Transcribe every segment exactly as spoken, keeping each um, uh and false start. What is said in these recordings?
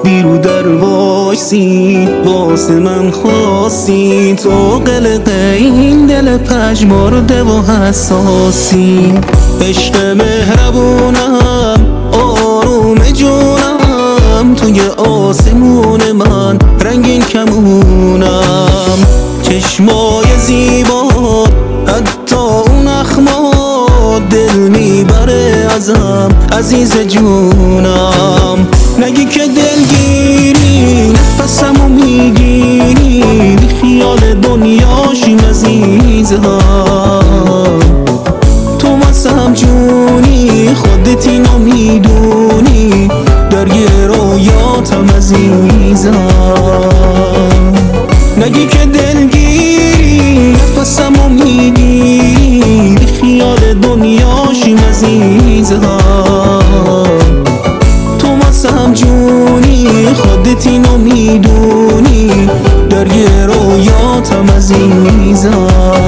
بیرو در وایسی واسه من خواستی، تو قلق این دل پژمرده و حساسی. عشق مهربونم آروم جونم، توی آسمون من رنگین کمونم. چشمای زیبا حتی اون اخمات دل میبره ازم عزیز جونم. نگی که دلگیری نفسمو میگیری، بی خیال دنیاشیم عزیزم. تو واسم جونی خودت اینو میدونی، درگیر رویاتم عزیزم. نگی که دلگیری نفسمو میگیری، بی خیال دنیاشیم عزیزم. تو واسم جونی خودت اینو میدونی، درگیر رویاتم عزیزم.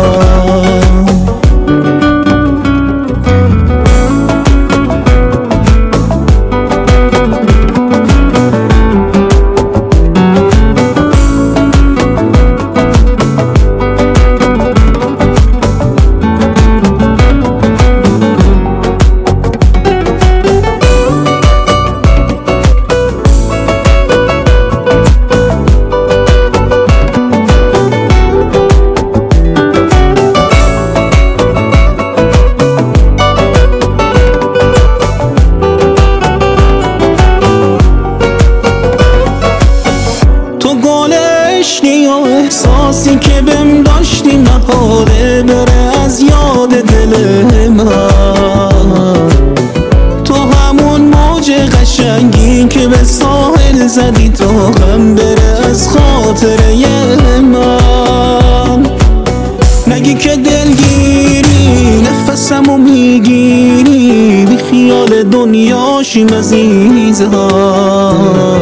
احساسی که بهم داشتی نهاده بره از یاد دل من. تو همون موج قشنگی که به ساحل زدی تا هم بره از خاطره من. نگی که دلگیری نفسمو میگیری، بی خیال دنیاشیم عزیزم.